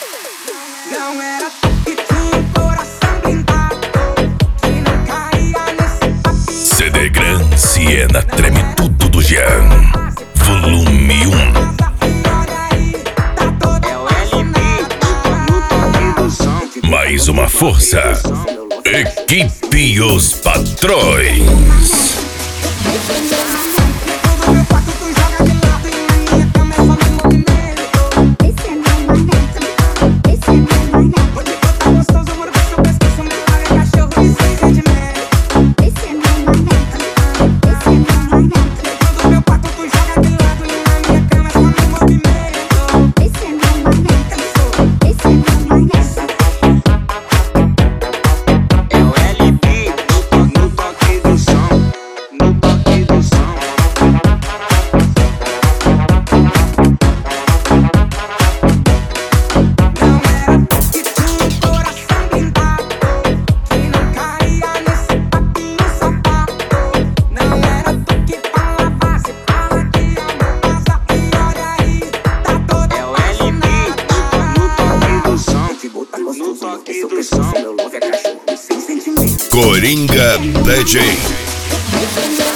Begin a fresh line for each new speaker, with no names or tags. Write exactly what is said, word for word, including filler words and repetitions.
Não era tu que tinha um coração blindado, que não caía nesse papinho.
C D Gran Siena treme tudo do Jean, volume um. Mais uma força, equipe Os Patrões. Coringa D J.